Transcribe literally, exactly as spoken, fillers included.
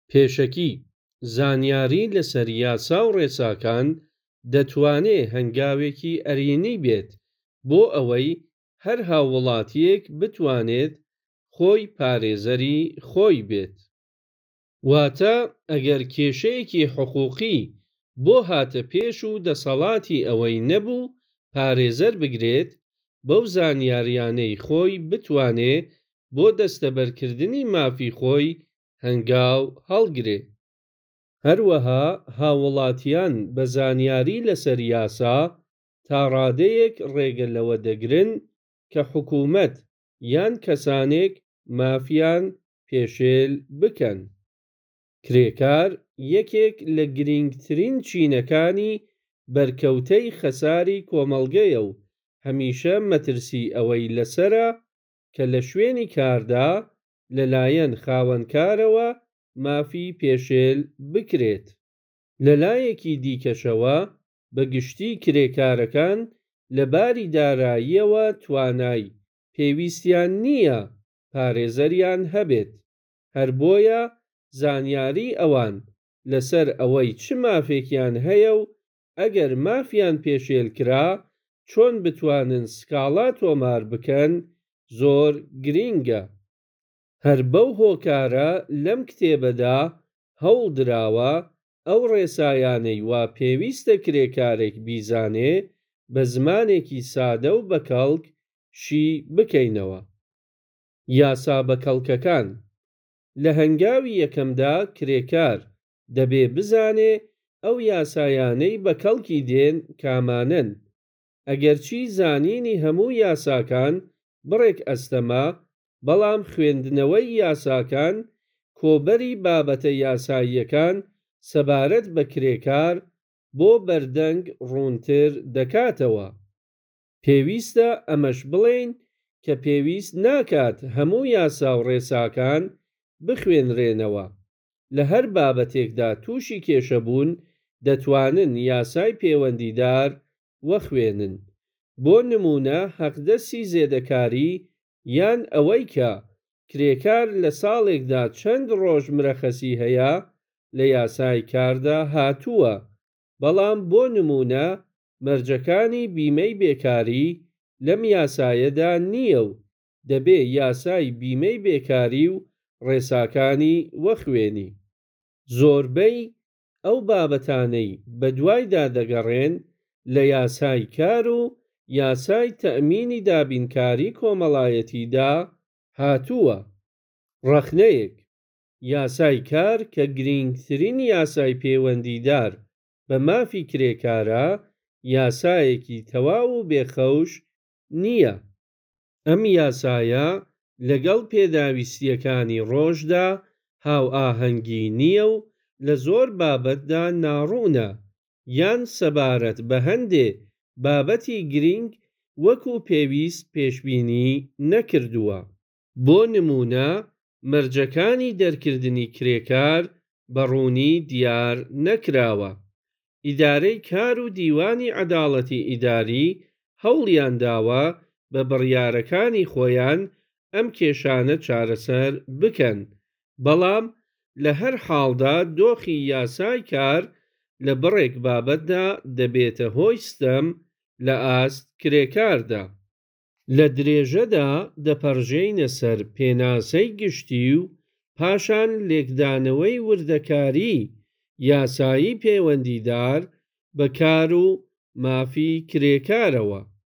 پێشەکی زانیاری لەسەر یاسا و ڕێساکان دەتوانێت هەنگاوێکی ئەرێنی بێت بۆ ئەوەی هەر هاووڵاتیەک بتوانێت خۆی پارێزەری خۆی بێت. واتە ئەگەر کێشەیەکی حقووقی بۆ هاتە پێش و دەسەڵاتی ئەوەی نەبوو پارێزەر بگرێت، بەو زانیاریانەی خۆی بتوانێت بۆ دەستەبەرکردنی مافی خۆی هەنگاو هەڵگرێت. هەروەها هاووڵاتیان بە زانیاری لەسەر یاسا تا ڕادەیەک ڕێگە لەوە دەگرن کە حکوومەت یان کەسانێک مافیان پێشێل بکەن. کرێکار یەکێک لە گرنگترین چینەکانی بەرکەوتەی خەساری کۆمەڵگەیە و هەمیشە مەترسی ئەوەی لەسەرە کە لە شوێنی کاردا لەلایەن خاوەنکارەوە مافی پێشێل بکرێت. لەلایەکی دیکەشەوە بەگشتی کرێکارەکان لەباری داراییەوە توانای پێویستیان نییە پارێزەریان هەبێت، هەر بۆیە زانیاری ئەوان لەسەر ئەوەی چ مافێکیان هەیە و ئەگەر مافیان پێشێل کرا چۆن بتوانن سکاڵا تۆمار بکەن زۆر گرینگە. هەر بەو هۆکارە لەم کتێبەدا هەوڵدراوە ئەو ڕێسایانەی وا پێویستە کرێکارێک بیزانێ بە زمانێکی سادە و بەکەڵک شی بکەینەوە. یاسا بەکەڵکەکان لە هەنگاوی یەکەمدا کرێکار دەبێ بزانێ ئەو یاسایانەی بەکەڵکی دێن کامانن. ئەگەرچی زانینی هەموو یاساکان بڕێک ئەستەما، بەڵام خوێندنەوەی یاساکان کۆبەری بابەتە یاساییەکان سەبارەت بە کرێکار بۆ بەردەنگ ڕوونتر دەکاتەوە. پێویستە ئەمەش بڵێین کە پێویست ناکات هەموو یاسا و ڕێساکان بخوێنرێنەوە. لە هەر بابەتێکدا تووشی کێشەبوون دەتوانن یاسای پەیوەندیدار وەخوێنن. بۆ نمونە حەقدەستی زێدەکاری یان ئەوەی کە کرێکار لە ساڵێکدا چەند ڕۆژ مرەخەسی هەیە لە یاسای کاردا هاتووە، بەڵام بۆ نمونە مەرجەکانی بیمەی بێکاری لەم یاسایەدا نییە و دەبێ یاسای بیمەی بێکاری و ڕێساکانی وەخوێنی. زۆربەی ئەو بابەتانەی بەدوایدا دەگەڕێن لە یاسای کار و یاسای تەئمینی دابینکاری کۆمەڵایەتیدا هاتووە. ڕەخنەیەک یاسای کار کە گرنگترین یاسای پەیوەندیدار بە مافی کرێکارە، یاسایەکی تەواو و بێخەوش نییە. ئەم یاسایە لەگەڵ پێداویستیەکانی ڕۆژدا هاوئاهەنگی نییە و لە زۆر بابەتدا ناڕوونە یان سەبارەت بە هەندێ بابەتی گرنگ وەکو پێویست پێشبینی نەکردووە. بۆ نمونە مەرجەکانی دەرکردنی کرێکار بەڕوونی دیار نەکراوە. ئیدارەی کار و دیوانی عەداڵەتی ئیداری هەوڵیان داوە بە بڕیارەکانی خۆیان ئەم کێشانە چارەسەر بکەن، بەڵام لە هەر حاڵدا دۆخی یاسای کار لە بڕێک بابەتدا دەبێتە هۆی ستەم لە ئاست کرێکاردا. لە درێژەدا دەپەڕژێنە سەر پێناسەی گشتی و پاشان لێکدانەوەی وردەکاری یاسایی پەیوەندیدار بە کار و مافی کرێکارەوە.